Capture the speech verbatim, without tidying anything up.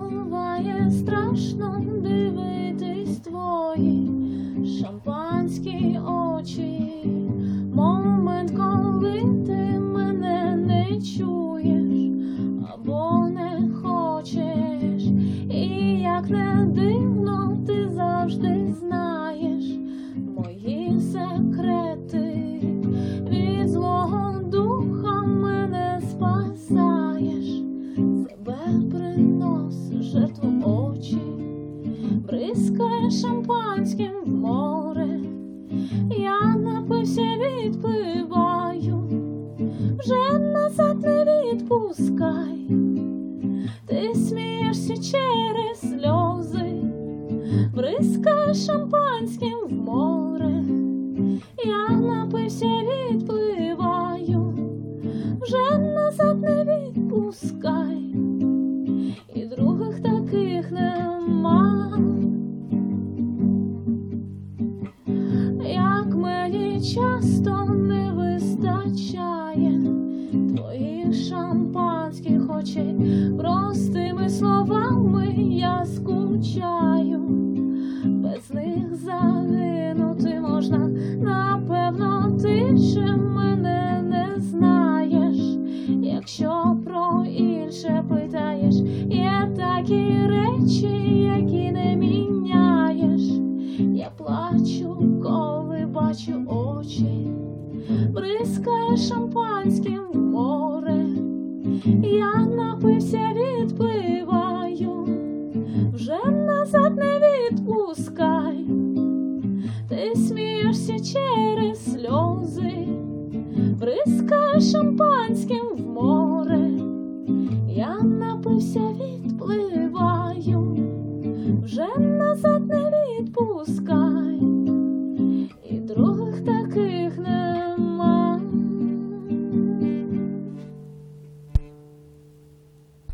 Буває страшно дивитись твої шампанські очі. Момент, коли ти мене не чуєш або не хочеш. І як не дивно, ти завжди знаєш мої секрети. Від злого духа мене спасаєш, себе приносиш жертву очі, бризкає шампанським в море. Я напився, відпливаю, вже назад не відпускай. Ти смієшся через сльози, бризкає шампанським в море. Я напився, відпливаю, вже назад не відпускай. І других таких нема. Як мені часто не вистачає твоїх шампанських очей, простими словами я скучаю, без них загинути можна. Напевно, ти ще мене не знаєш, якщо про інше питаєш. Є такі речі, які не міняєш. Я плачу, коли бачу очі, бризкає шампанським в море. Я напився, відпливаю, вже назад не відпускай. Ти смієшся через сльози, бризкає шампанським в море. Я напився, відпливаю, вже назад не відпускай.